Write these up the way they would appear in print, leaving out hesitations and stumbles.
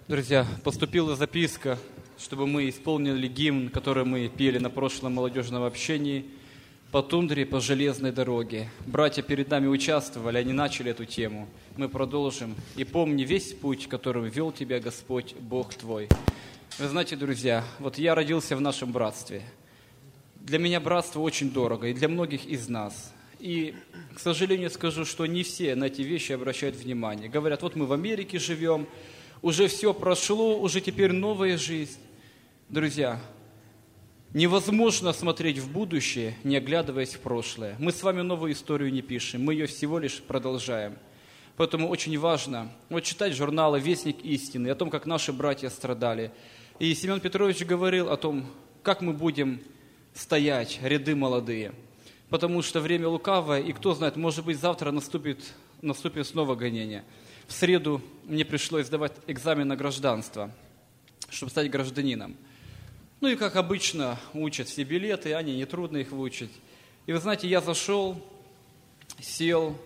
Друзья, поступила записка, чтобы мы исполнили гимн, который мы пели на прошлом молодежном общении «По тундре, по железной дороге». Братья перед нами участвовали, они начали эту тему. Мы продолжим. «И помни весь путь, которым вел тебя Господь, Бог твой». Вы знаете, друзья, вот я родился в нашем братстве. Для меня братство очень дорого, и для многих из нас. И, к сожалению, скажу, что не все на эти вещи обращают внимание. Говорят, вот мы в Америке живем, уже все прошло, уже теперь новая жизнь. Друзья, невозможно смотреть в будущее, не оглядываясь в прошлое. Мы с вами новую историю не пишем, мы ее всего лишь продолжаем. Поэтому очень важно вот читать журналы «Вестник истины», о том, как наши братья страдали. И Семен Петрович говорил о том, как мы будем стоять, ряды молодые. Потому что время лукавое, и кто знает, может быть, завтра наступит снова гонение. В среду мне пришлось сдавать экзамен на гражданство, чтобы стать гражданином. Ну и, как обычно, учат все билеты, они нетрудно их выучить. И вы знаете, я зашел, сел,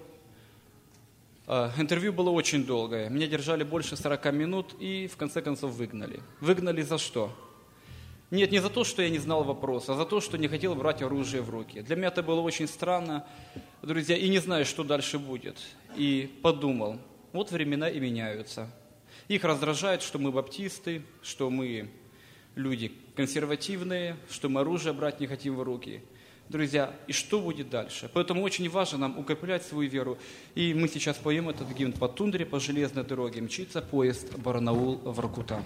интервью было очень долгое. Меня держали больше 40 минут и, в конце концов, выгнали. Выгнали за что? Нет, не за то, что я не знал вопроса, а за то, что не хотел брать оружие в руки. Для меня это было очень странно, друзья, и не знаю, что дальше будет. И подумал, вот времена и меняются. Их раздражает, что мы баптисты, что мы люди консервативные, что мы оружие брать не хотим в руки. Друзья, и что будет дальше? Поэтому очень важно нам укреплять свою веру. И мы сейчас поем этот гимн «По тундре, по железной дороге мчится поезд Барнаул-Воркута».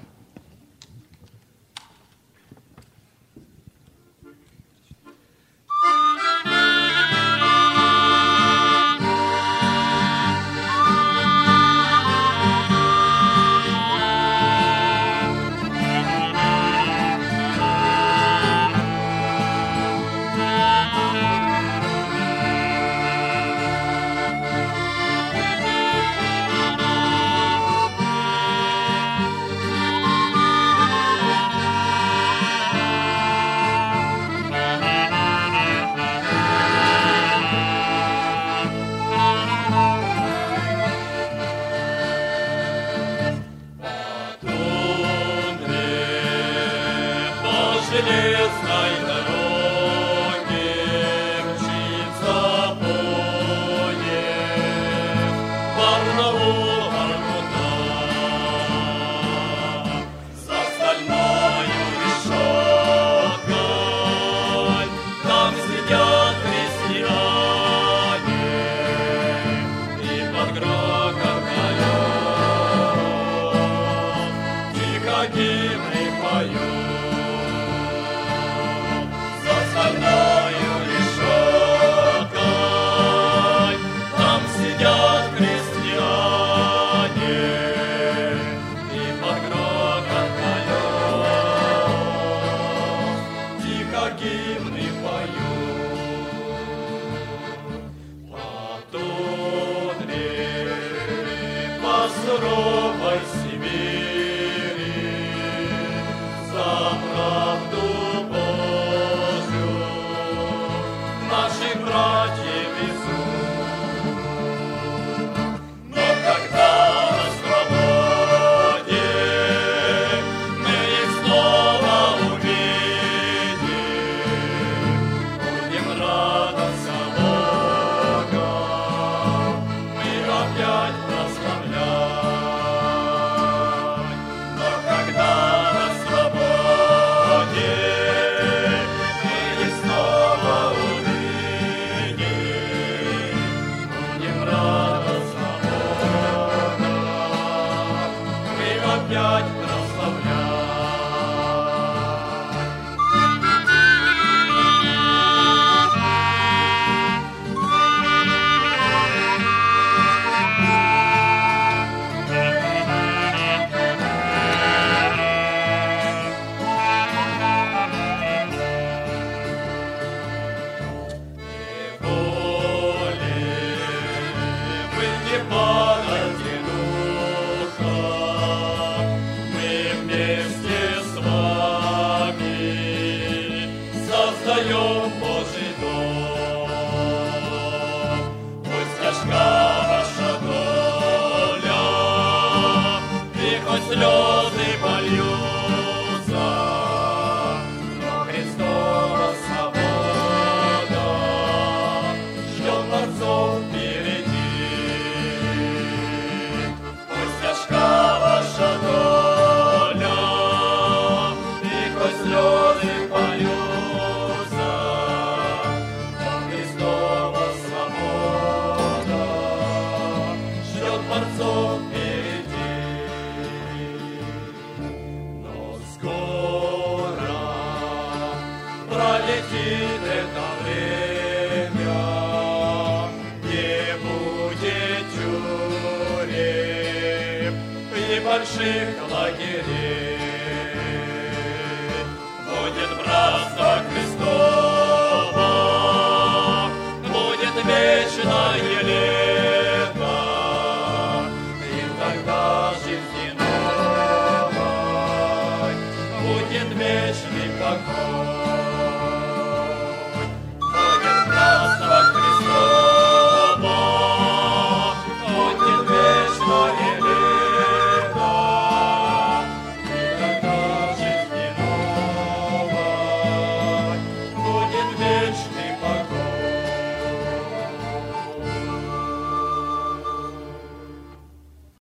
Падайте духа, мы вместе. слезы польются, но Христова свобода ждет борцов впереди. Пусть тяжка ваша доля, и хоть слезы польются, но Христова свобода ждет борцов впереди. Но скоро пролетит это время, не будет тюрем и больших лагерей. Будет братство Христово, будет вечное лето, и тогда жизни новой будет вечный покой.